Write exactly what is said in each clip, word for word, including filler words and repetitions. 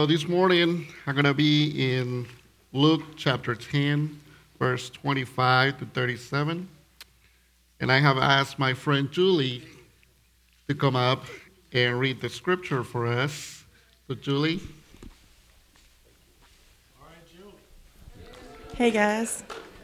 So this morning, I'm going to be in Luke chapter ten, verse twenty-five to thirty-seven. And I have asked my friend Julie to come up and read the scripture for us. So, Julie. Hey guys.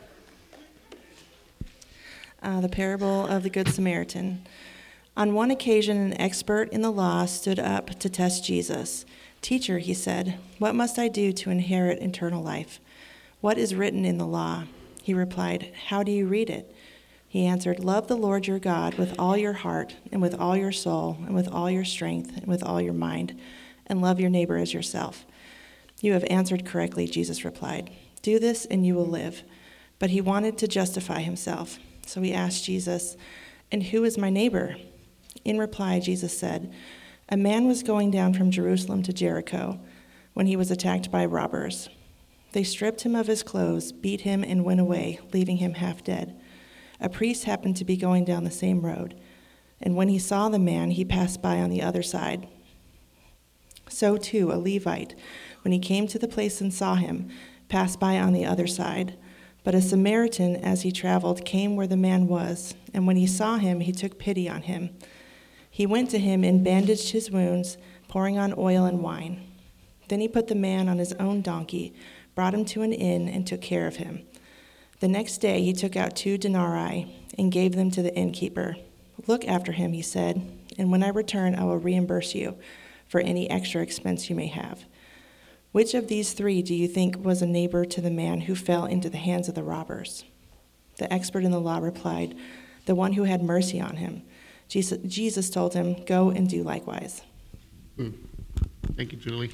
Uh, the parable of the Good Samaritan. On one occasion, an expert in the law stood up to test Jesus. "Teacher," he said, "what must I do to inherit eternal life? What is written in the law?" He replied, "How do you read it?" He answered, "Love the Lord your God with all your heart, and with all your soul, and with all your strength, and with all your mind, and love your neighbor as yourself." "You have answered correctly," Jesus replied. "Do this and you will live." But he wanted to justify himself. So he asked Jesus, "And who is my neighbor?" In reply, Jesus said, "A man was going down from Jerusalem to Jericho when he was attacked by robbers. They stripped him of his clothes, beat him, and went away, leaving him half dead. A priest happened to be going down the same road, and when he saw the man, he passed by on the other side. So too, a Levite, when he came to the place and saw him, passed by on the other side. But a Samaritan, as he traveled, came where the man was, and when he saw him, he took pity on him. He went to him and bandaged his wounds, pouring on oil and wine. Then he put the man on his own donkey, brought him to an inn, and took care of him. The next day he took out two denarii and gave them to the innkeeper. 'Look after him,' he said, 'and when I return I will reimburse you for any extra expense you may have.' Which of these three do you think was a neighbor to the man who fell into the hands of the robbers?" The expert in the law replied, "The one who had mercy on him." Jesus, Jesus told him, "Go and do likewise." Hmm. Thank you, Julie.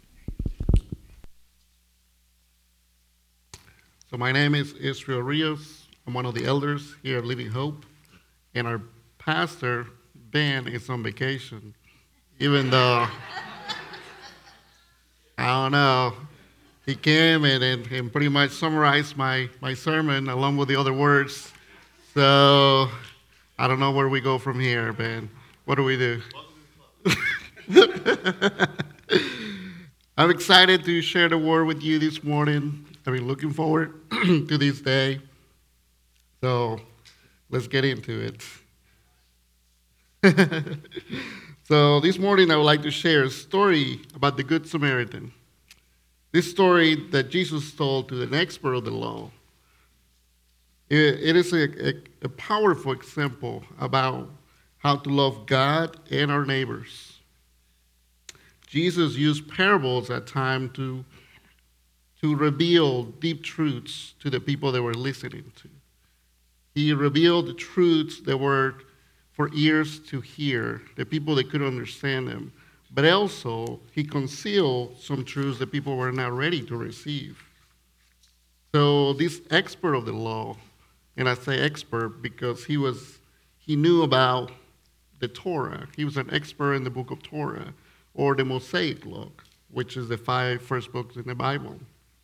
So my name is Israel Rios. I'm one of the elders here at Living Hope. And our pastor, Ben, is on vacation. Even though, I don't know, he came and, and, and pretty much summarized my, my sermon along with the other words. So I don't know where we go from here, Ben. What do we do? I'm excited to share the word with you this morning. I've been looking forward to this day. So let's get into it. So this morning I would like to share a story about the Good Samaritan. This story that Jesus told to an expert of the law. It, it is a, a, a powerful example about how to love God and our neighbors. Jesus used parables at times to, to reveal deep truths to the people they were listening to. He revealed the truths that were for ears to hear, the people that couldn't understand them. But also, he concealed some truths that people were not ready to receive. So this expert of the law, and I say expert because he was he knew about the Torah. He was an expert in the book of Torah, or the Mosaic Law, which is the five first books in the Bible.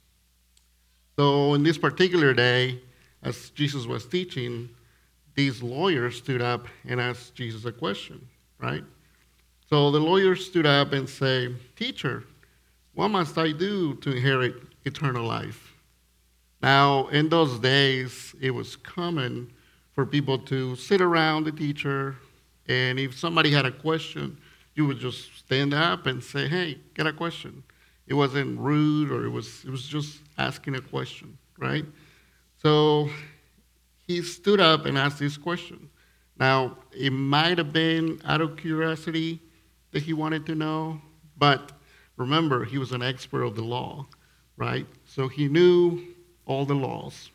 So in this particular day, as Jesus was teaching, these lawyers stood up and asked Jesus a question, right? So the lawyers stood up and say, "Teacher, what must I do to inherit eternal life?" Now, in those days, it was common for people to sit around the teacher, and if somebody had a question, you would just stand up and say, "Hey, get a question." It wasn't rude, or it was it was just asking a question, right? So he stood up and asked this question. Now, it might have been out of curiosity that he wanted to know, but remember, he was an expert of the law, right? So he knew all the laws.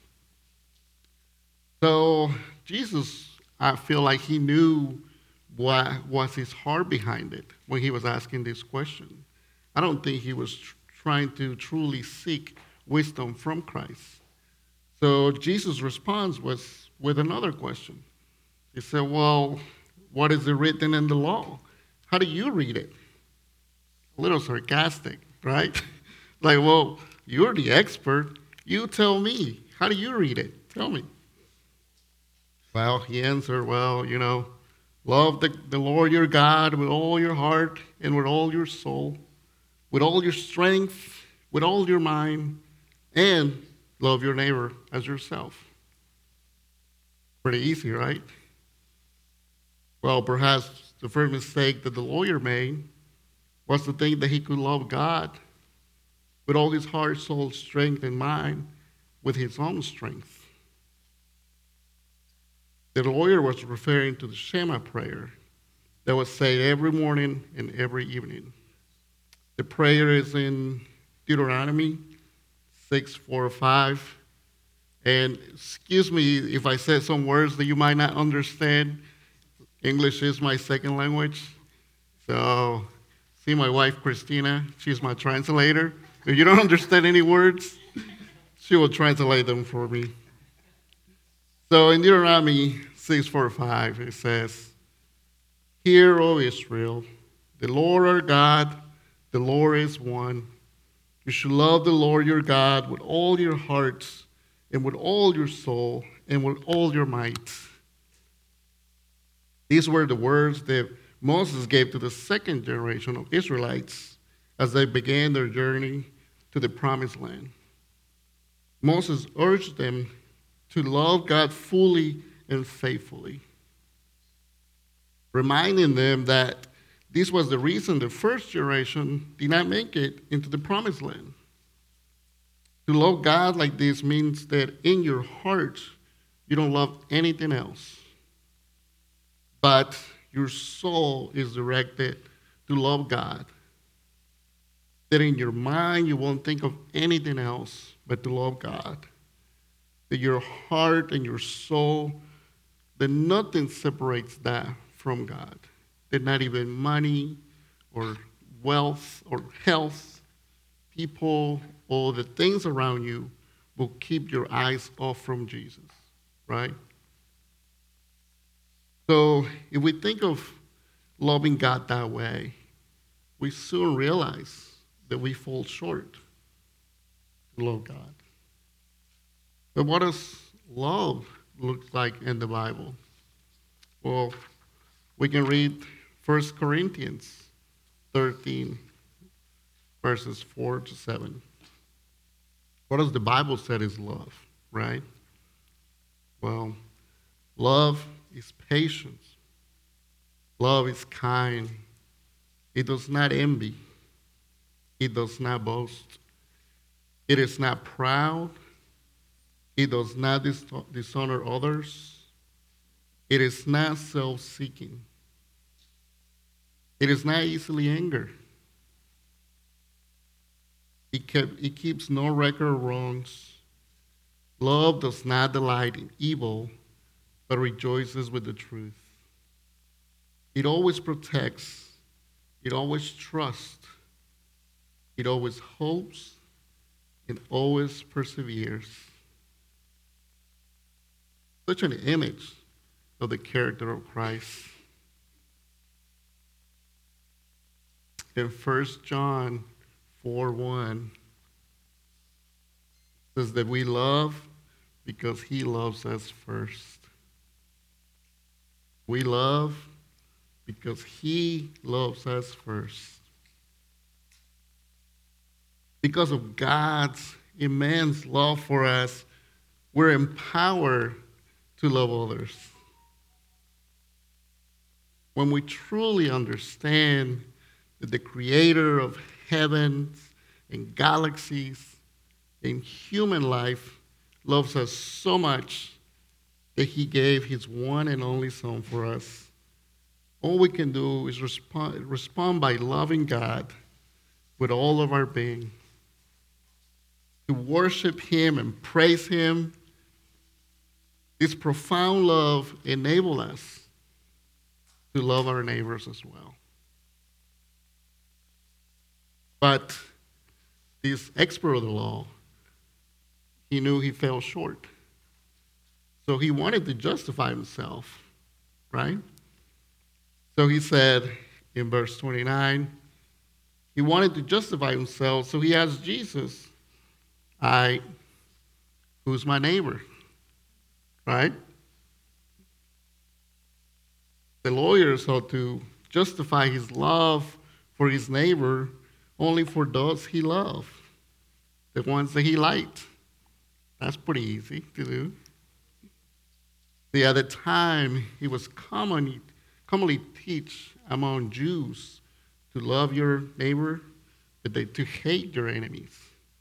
So Jesus, I feel like he knew what was his heart behind it when he was asking this question. I don't think he was tr- trying to truly seek wisdom from Christ. So Jesus' response was with another question. He said, "Well, what is it written in the law? How do you read it?" A little sarcastic, right? Like, well, you're the expert. You tell me. How do you read it? Tell me. Well, he answered, well, you know, love the, the Lord your God with all your heart and with all your soul, with all your strength, with all your mind, and love your neighbor as yourself. Pretty easy, right? Well, perhaps the first mistake that the lawyer made was to think that he could love God with all his heart, soul, strength, and mind with his own strength. The lawyer was referring to the Shema prayer that was said every morning and every evening. The prayer is in Deuteronomy six, four, five. And excuse me if I said some words that you might not understand. English is my second language. So, see my wife, Christina. She's my translator. If you don't understand any words, she will translate them for me. So in Deuteronomy six, four, five, it says, "Hear, O Israel, the Lord our God, the Lord is one. You should love the Lord your God with all your hearts and with all your soul and with all your might." These were the words that Moses gave to the second generation of Israelites as they began their journey to the promised land. Moses urged them to love God fully and faithfully, reminding them that this was the reason the first generation did not make it into the promised land. To love God like this means that in your heart, you don't love anything else, but your soul is directed to love God. That in your mind, you won't think of anything else but to love God. That your heart and your soul, that nothing separates that from God. That not even money or wealth or health, people, or the things around you will keep your eyes off from Jesus, right? So if we think of loving God that way, we soon realize that we fall short to love God. But what does love look like in the Bible? Well, we can read First Corinthians thirteen, verses four to seven. What does the Bible say is love, right? Well, love is patience. Love is kind. It does not envy. It does not boast. It is not proud. It does not dis- dishonor others. It is not self-seeking. It is not easily angered. It, kept, it keeps no record of wrongs. Love does not delight in evil, but rejoices with the truth. It always protects. It always trusts. It always hopes. It always perseveres. Such an image of the character of Christ. In First John four one, it says that we love because he loves us first. We love because he loves us first. Because of God's immense love for us, we're empowered to love others. When we truly understand that the creator of heavens and galaxies and human life loves us so much that he gave his one and only son for us, all we can do is respond, respond by loving God with all of our being, to worship him and praise him. This profound love enables us to love our neighbors as well. But this expert of the law, he knew he fell short. So he wanted to justify himself, right? So he said in verse twenty-nine, he wanted to justify himself, so he asked Jesus, I, who's my neighbor? Right? The lawyer sought to justify his love for his neighbor only for those he loved, the ones that he liked. That's pretty easy to do. See, at the time, it was commonly, commonly teach among Jews to love your neighbor, but they, to hate your enemies.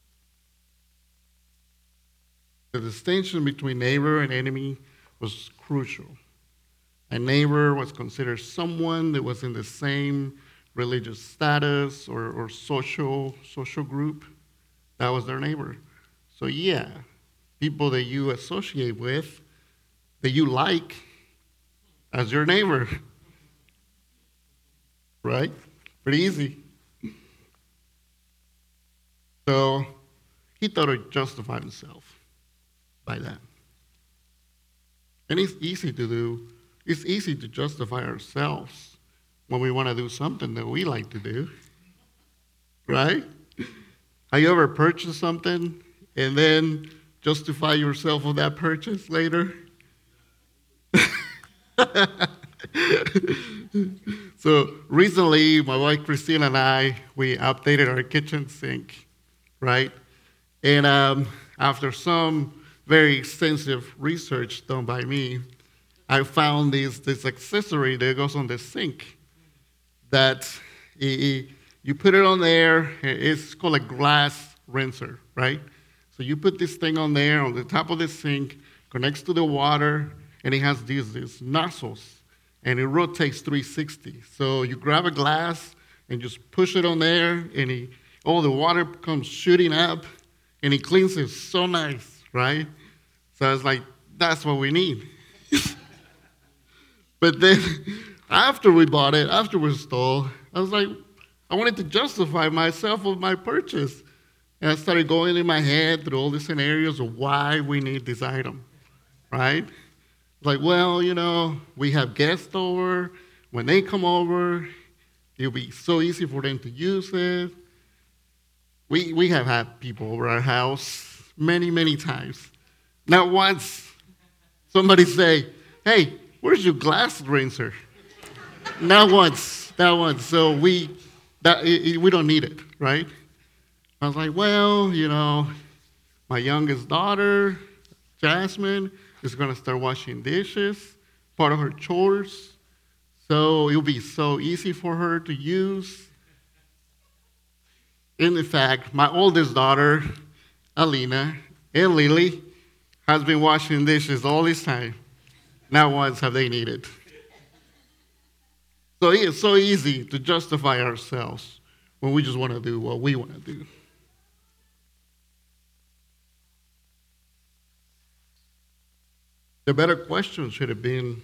The distinction between neighbor and enemy was crucial. A neighbor was considered someone that was in the same religious status or, or social social group. That was their neighbor. So yeah, people that you associate with, that you like as your neighbor. Right? Pretty easy. So he thought he'd justify himself by that. And it's easy to do. It's easy to justify ourselves when we want to do something that we like to do. Right? Have you ever purchased something and then justify yourself of that purchase later? So recently, my wife Christine and I, we updated our kitchen sink, right? And um, after some very extensive research done by me, I found this, this accessory that goes on the sink that it, it, you put it on there. It's called a glass rinser, right? So you put this thing on there on the top of the sink, connects to the water, and it has these, these nozzles, and it rotates three sixty. So you grab a glass and just push it on there, and it, all the water comes shooting up, and it cleans it so nice, right? So it's like, that's what we need. But then after we bought it, after we installed, I was like, I wanted to justify myself of my purchase. And I started going in my head through all the scenarios of why we need this item, right? Like, well, you know, we have guests over. When they come over, it'll be so easy for them to use it. We, we have had people over our house many, many times. Not once somebody say, hey, where's your glass rinser? Not once, not once. So we, that, it, we don't need it, right? I was like, well, you know, my youngest daughter, Jasmine, is going to start washing dishes, part of her chores. So it'll be so easy for her to use. And in fact, my oldest daughter, Alina, and Lily, has been washing dishes all this time. Not once have they needed. So it's so easy to justify ourselves when we just want to do what we want to do. The better question should have been,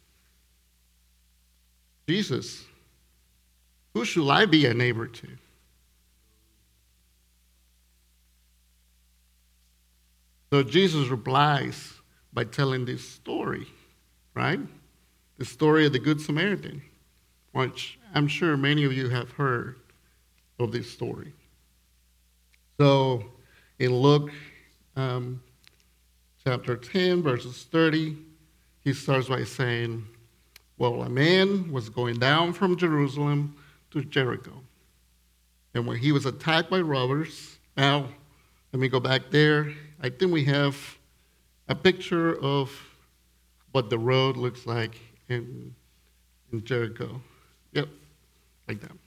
Jesus, who should I be a neighbor to? So Jesus replies by telling this story, right? The story of the Good Samaritan, which I'm sure many of you have heard of this story. So in Luke um, chapter ten, verses thirty, he starts by saying, well, a man was going down from Jerusalem to Jericho. And when he was attacked by robbers, now, let me go back there. I think we have a picture of what the road looks like in, in Jericho. Yep, like that.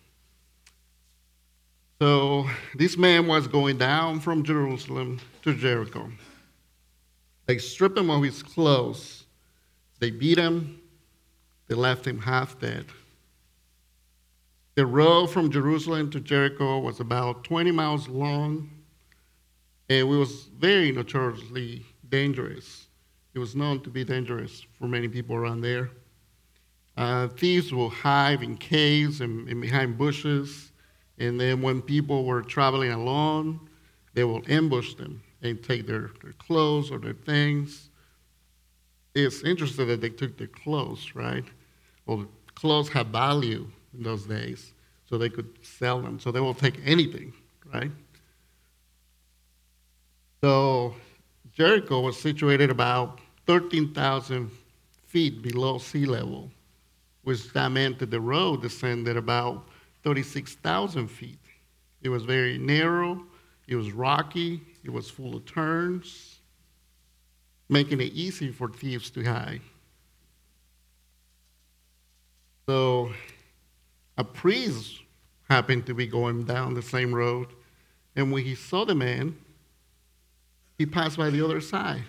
So this man was going down from Jerusalem to Jericho. They stripped him of his clothes. They beat him. They left him half dead. The road from Jerusalem to Jericho was about twenty miles long, and it was very notoriously dangerous. It was known to be dangerous for many people around there. Uh, thieves will hide in caves and, and behind bushes, and then when people were traveling along, they will ambush them and take their, their clothes or their things. It's interesting that they took their clothes, right? Well, clothes have value in those days, so they could sell them. So they will take anything, right? So Jericho was situated about thirteen thousand feet below sea level, which that meant that the road descended about thirty-six thousand feet. It was very narrow, it was rocky, it was full of turns, making it easy for thieves to hide. So a priest happened to be going down the same road, and when he saw the man, he passed by the other side.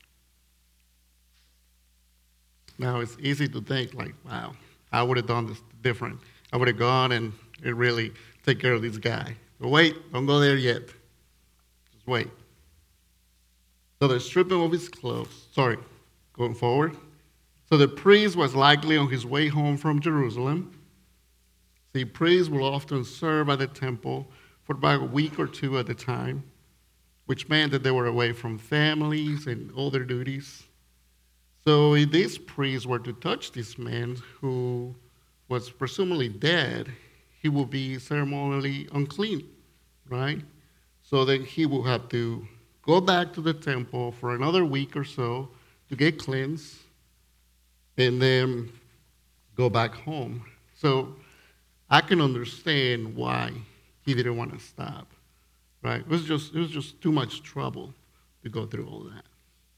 Now it's easy to think like, wow, I would have done this different. I would have gone and, and really take care of this guy. But wait, don't go there yet. Just wait. So they stripped him of his clothes. Sorry, going forward. So the priest was likely on his way home from Jerusalem. See, priests will often serve at the temple for about a week or two at a time, which meant that they were away from families and other duties. So if these priests were to touch this man who was presumably dead, he would be ceremonially unclean, right? So then he would have to go back to the temple for another week or so to get cleansed and then go back home. So I can understand why he didn't want to stop, right? It was just, it was just too much trouble to go through all that.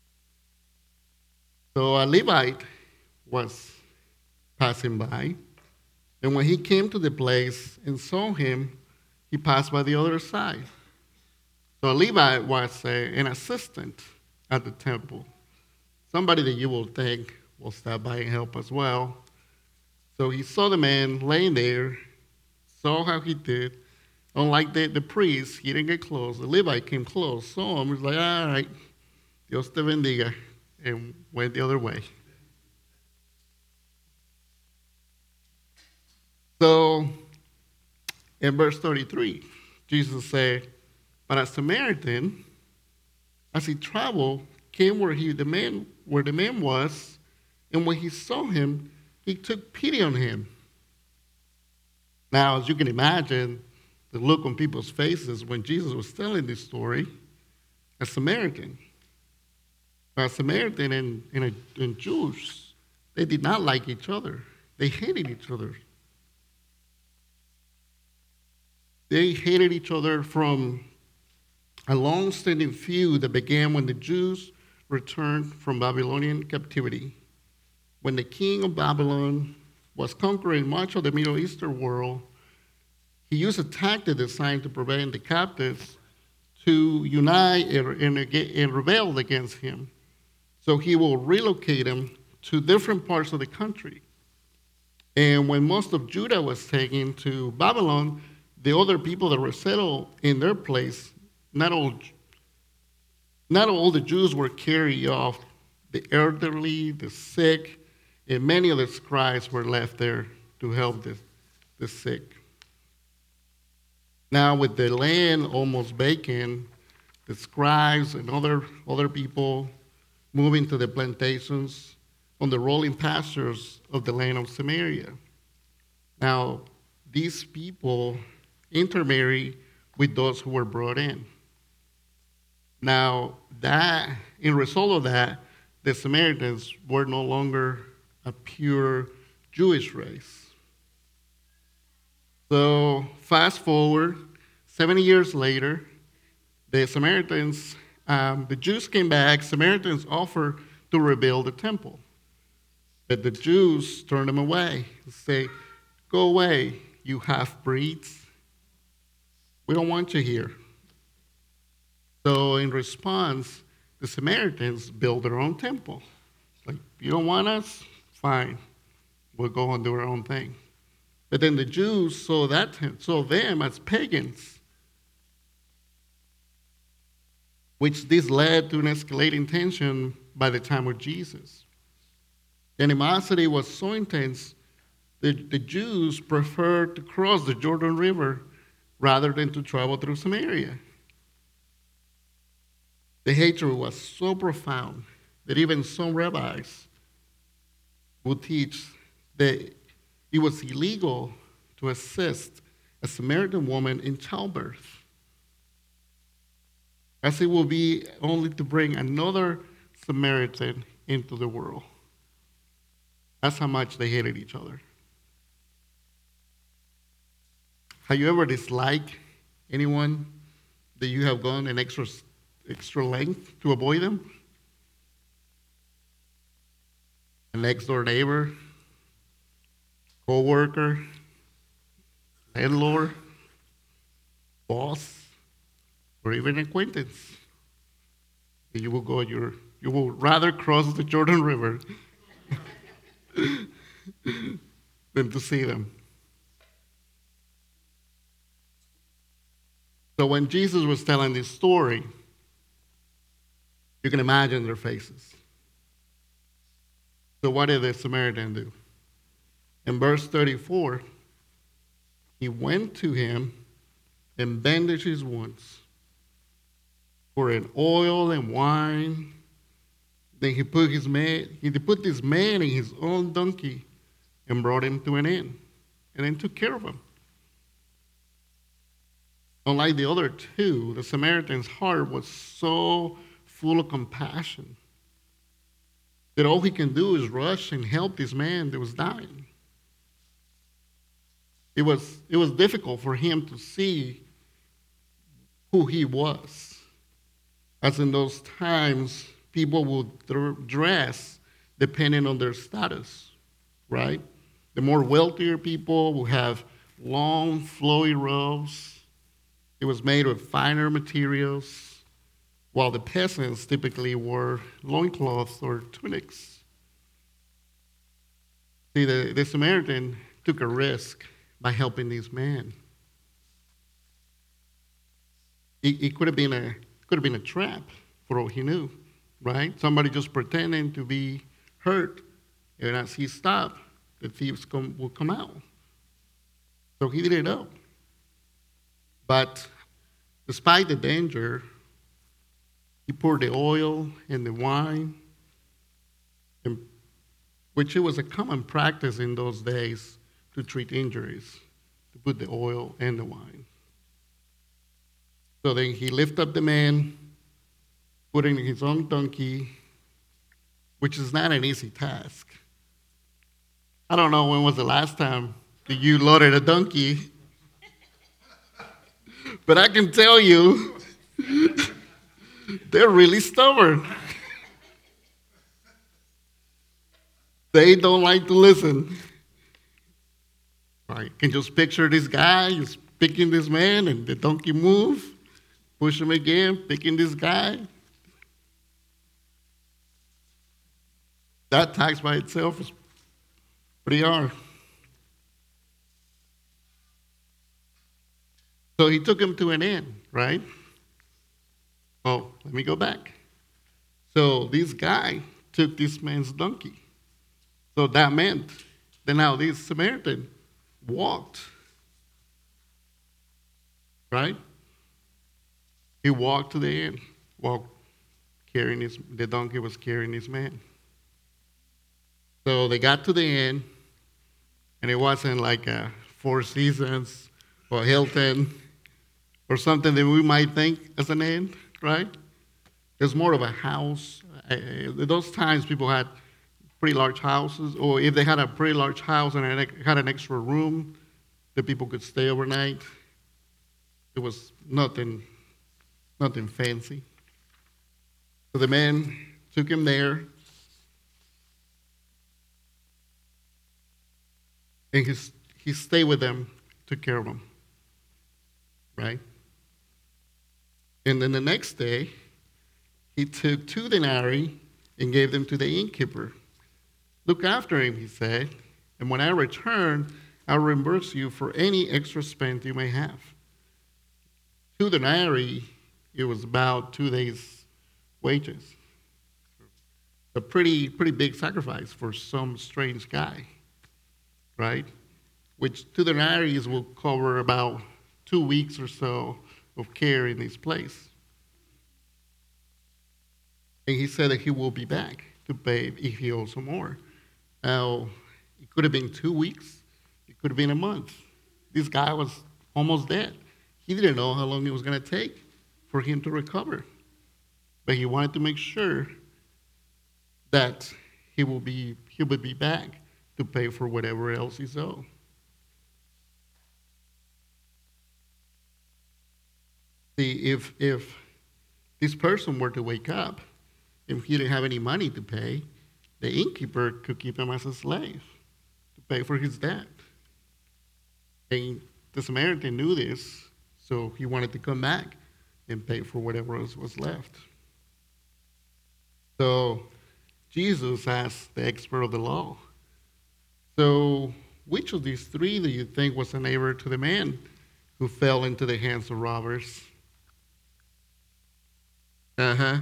So a Levite was passing by, and when he came to the place and saw him, he passed by the other side. So a Levite was a, an assistant at the temple, somebody that you will think will stop by and help as well. So he saw the man laying there, saw how he did. Unlike the, the priest, he didn't get close. The Levite came close, saw him, was like, all right, Dios te bendiga, and went the other way. So in verse thirty-three, Jesus said, but a Samaritan, as he traveled, came where he the man where the man was, and when he saw him, he took pity on him. Now, as you can imagine, the look on people's faces when Jesus was telling this story, a Samaritan. A Samaritan and, and, a, and Jews, they did not like each other. They hated each other. They hated each other from a long-standing feud that began when the Jews returned from Babylonian captivity. When the king of Babylon was conquering much of the Middle Eastern world, he used a tactic designed to prevent the captives to unite and, and, and rebel against him. So he will relocate them to different parts of the country. And when most of Judah was taken to Babylon, the other people that were settled in their place, not all, not all the Jews were carried off. The elderly, the sick, and many of the scribes were left there to help the, the sick. Now, with the land almost vacant, the scribes and other, other people moving to the plantations on the rolling pastures of the land of Samaria. Now, these people intermarry with those who were brought in. Now, that, in result of that, the Samaritans were no longer a pure Jewish race. So, fast forward, seventy years later, the Samaritans, um, the Jews came back, Samaritans offered to rebuild the temple. But the Jews turned them away and say, go away, you half-breeds. We don't want you here. So in response, the Samaritans built their own temple. Like, you don't want us? Fine. We'll go and do our own thing. But then the Jews saw that saw them as pagans, which this led to an escalating tension by the time of Jesus. The animosity was so intense that the Jews preferred to cross the Jordan River rather than to travel through Samaria. The hatred was so profound that even some rabbis would teach that it was illegal to assist a Samaritan woman in childbirth, as it will be only to bring another Samaritan into the world. That's how much they hated each other. Have you ever disliked Anyone that you have gone an extra extra length to avoid them? A next door neighbor, co-worker, landlord, boss, or even acquaintance. You will go your you will rather cross the Jordan River than to see them. So when Jesus was telling this story, you can imagine their faces. So what did the Samaritan do? In verse thirty-four, he went to him and bandaged his wounds, poured oil and wine. Then he put his man, he put this man in his own donkey and brought him to an inn, and then took care of him. Unlike the other two, the Samaritan's heart was so full of compassion that all he can do is rush and help this man that was dying. It was, it was difficult for him to see who he was. As in those times, people would dress depending on their status, right? The more wealthier people would have long, flowy robes. It was made of finer materials, while the peasants typically wore loincloths or tunics. See, the, the Samaritan took a risk by helping this man. It, it could have been a could have been a trap for all he knew, right? Somebody just pretending to be hurt, and as he stopped, the thieves come, will come out. So he didn't know. But despite the danger, he poured the oil and the wine, and, which it was a common practice in those days to treat injuries, to put the oil and the wine. So then he lifted up the man, put him in his own donkey, which is not an easy task. I don't know when was the last time that you loaded a donkey, but I can tell you, they're really stubborn. They don't like to listen. I can just picture this guy just picking this man, and the donkey move, push him again, picking this guy. That tax by itself is pretty hard. So he took him to an inn, right? Oh, let me go back. So this guy took this man's donkey. So that meant that now this Samaritan walked, right? He walked to the inn, walked carrying his, the donkey was carrying his man. So they got to the inn, and it wasn't like a Four Seasons or Hilton or something that we might think as an inn, right? It's more of a house. Uh, those times people had pretty large houses, or if they had a pretty large house and had an extra room that people could stay overnight, it was nothing, nothing fancy. So the man took him there, and he, he stayed with them, took care of them, right? And then the next day, he took two denarii and gave them to the innkeeper. Look after him, he said, and when I return, I'll reimburse you for any extra spend you may have. Two denarii, it was about two days' wages. A pretty, pretty big sacrifice for some strange guy, right? Which two denarii will cover about two weeks or so of care in this place. And he said that he will be back to pay if he owes some more. Now, it could have been two weeks. It could have been a month. This guy was almost dead. He didn't know how long it was going to take for him to recover. But he wanted to make sure that he will be he would be back to pay for whatever else he's owed. See, if if this person were to wake up, if he didn't have any money to pay, the innkeeper could keep him as a slave to pay for his debt. And the Samaritan knew this, so he wanted to come back and pay for whatever else was left. So Jesus asked the expert of the law, so which of these three do you think was a neighbor to the man who fell into the hands of robbers? Uh-huh.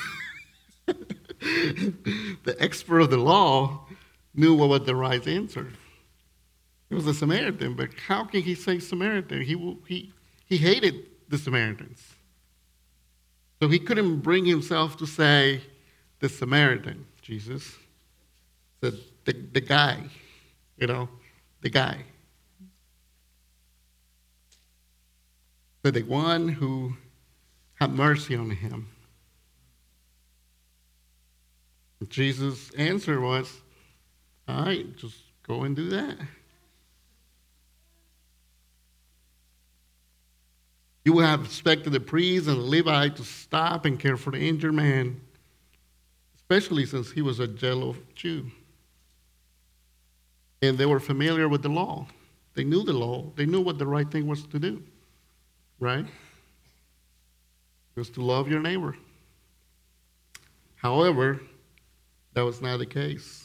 The expert of the law knew what was the right answer. It was a Samaritan, but how can he say Samaritan? He, he, he hated the Samaritans. So he couldn't bring himself to say the Samaritan, Jesus. The, the, the guy, you know, the guy. But the one who had mercy on him. Jesus' answer was, all right, just go and do that. You would have expected the priest and the Levite to stop and care for the injured man, especially since he was a jealous Jew. And they were familiar with the law. They knew the law. They knew what the right thing was to do, right? It was to love your neighbor. However, that was not the case.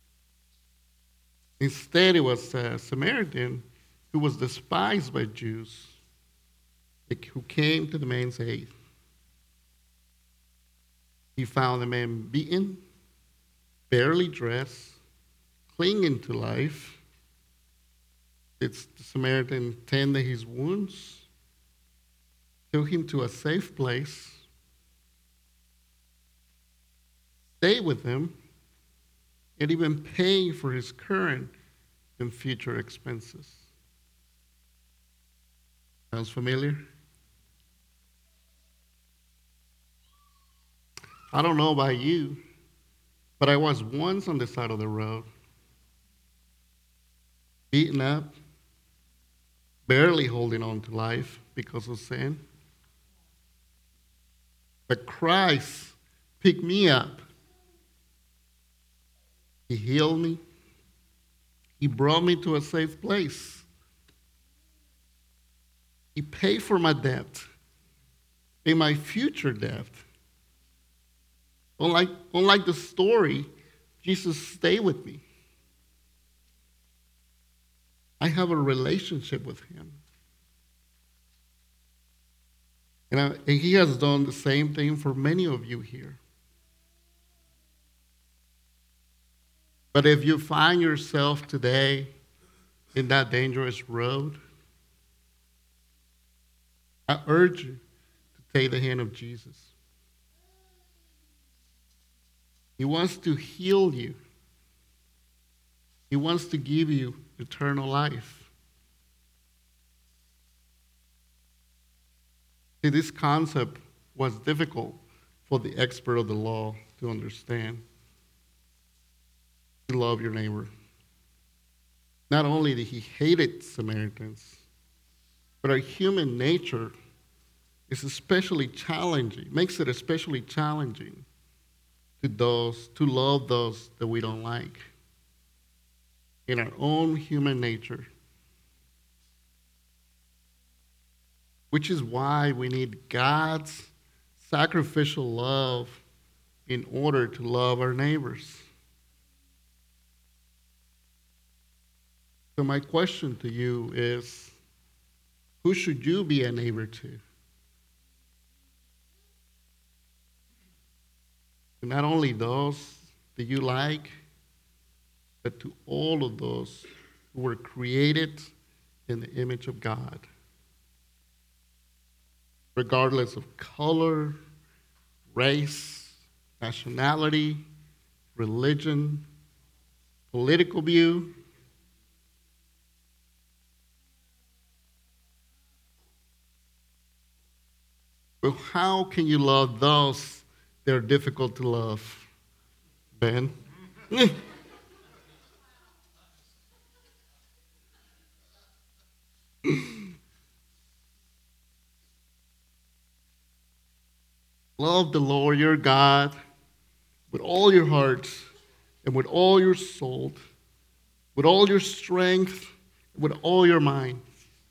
Instead, it was a Samaritan who was despised by Jews, who came to the man's aid. He found the man beaten, barely dressed, clinging to life. It's the Samaritan tended his wounds, took him to a safe place, stayed with him, and even pay for his current and future expenses. Sounds familiar? I don't know about you, but I was once on the side of the road, beaten up, barely holding on to life because of sin. But Christ picked me up. He healed me. He brought me to a safe place. He paid for my debt and my future debt. Unlike, unlike the story, Jesus stayed with me. I have a relationship with him. And, I, and he has done the same thing for many of you here. But if you find yourself today in that dangerous road, I urge you to take the hand of Jesus. He wants to heal you. He wants to give you eternal life. See, this concept was difficult for the expert of the law to understand. To love your neighbor. Not only did he hate Samaritans, but our human nature is especially challenging, makes it especially challenging to those, to love those that we don't like. In our own human nature. Which is why we need God's sacrificial love in order to love our neighbors. So my question to you is, who should you be a neighbor to? Not only those that you like, but to all of those who were created in the image of God. Regardless of color, race, nationality, religion, political view. But how can you love those that are difficult to love, Ben? Love the Lord your God with all your heart and with all your soul, with all your strength, with all your mind.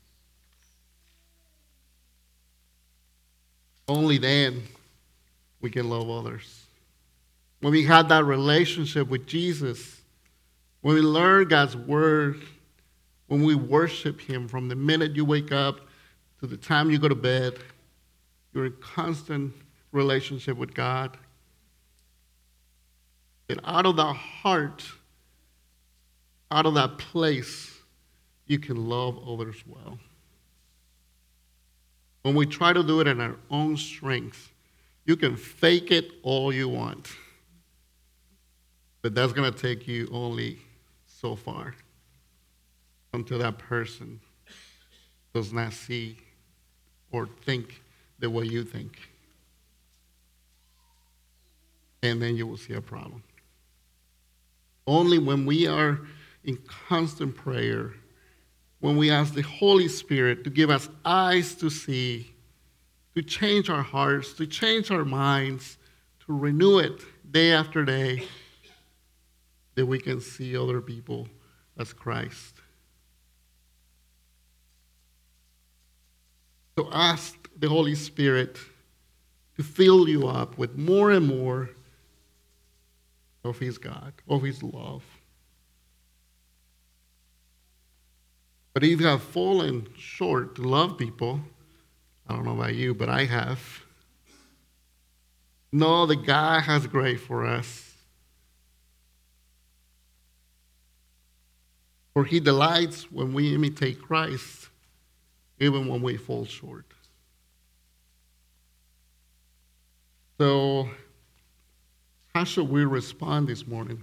Only then we can love others. When we have that relationship with Jesus, when we learn God's word, when we worship him from the minute you wake up to the time you go to bed, you're in constant relationship with God. And out of that heart, out of that place, you can love others well. When we try to do it in our own strength, you can fake it all you want. But that's going to take you only so far until that person does not see or think the way you think. And then you will see a problem. Only when we are in constant prayer, when we ask the Holy Spirit to give us eyes to see, to change our hearts, to change our minds, to renew it day after day, that we can see other people as Christ. So ask the Holy Spirit to fill you up with more and more of his God, of his love. But if you have fallen short to love people, I don't know about you, but I have. Know that God has grace for us. For he delights when we imitate Christ, even when we fall short. So, how should we respond this morning?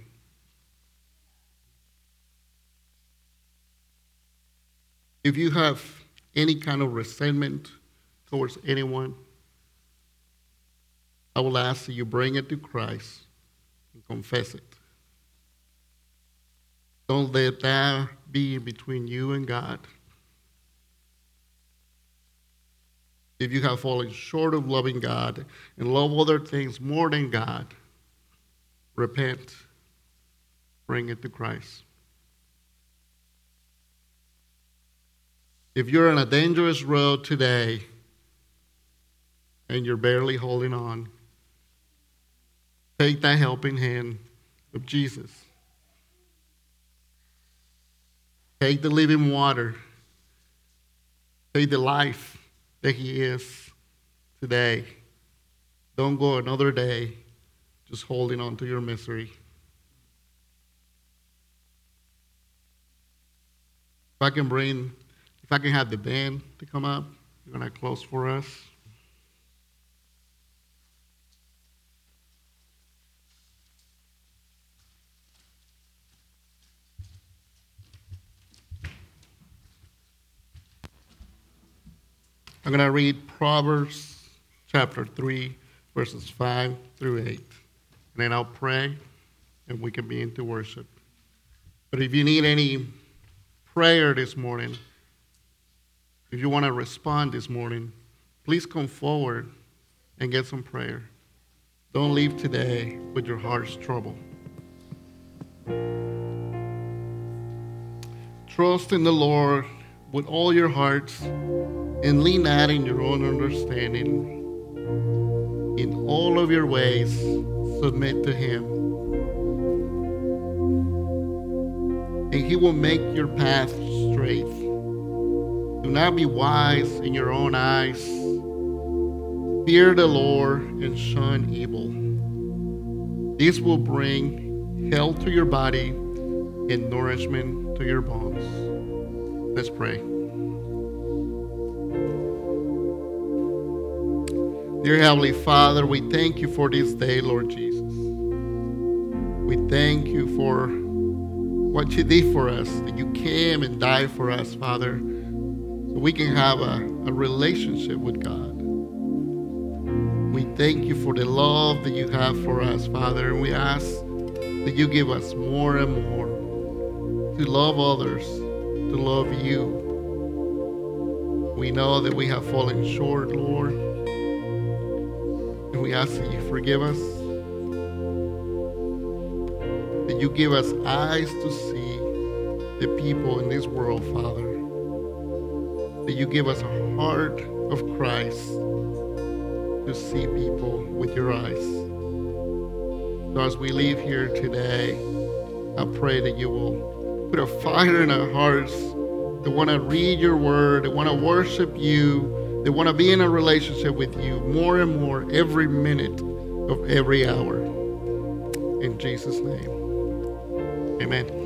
If you have any kind of resentment towards anyone, I will ask that you bring it to Christ and confess it. Don't let that be between you and God. If you have fallen short of loving God and love other things more than God, repent, bring it to Christ. If you're on a dangerous road today and you're barely holding on, take that helping hand of Jesus. Take the living water. Take the life that he is today. Don't go another day just holding on to your misery. If I can bring, if I can have the band to come up, they're going to close for us. I'm going to read Proverbs chapter three, verses five through eight. And then I'll pray, and we can be into worship. But if you need any prayer this morning, if you want to respond this morning, please come forward and get some prayer. Don't leave today with your heart's trouble. Trust in the Lord with all your hearts and lean not in your own understanding. In all of your ways, submit to him. And he will make your path straight. Do not be wise in your own eyes. Fear the Lord and shun evil. This will bring health to your body and nourishment to your bones. Let's pray. Dear Heavenly Father, we thank you for this day, Lord Jesus. We thank you for what you did for us, that you came and died for us, Father, so we can have a, a relationship with God. We thank you for the love that you have for us, Father, and we ask that you give us more and more to love others, to love you. We know that we have fallen short, Lord, and we ask ask that you forgive us, that you give us eyes to see the people in this world, Father, that you give us a heart of Christ to see people with your eyes. So as we leave here today, I pray that you will put a fire in our hearts that want to read your word, that want to worship you, that want to be in a relationship with you more and more every minute of every hour. In Jesus' name, amen.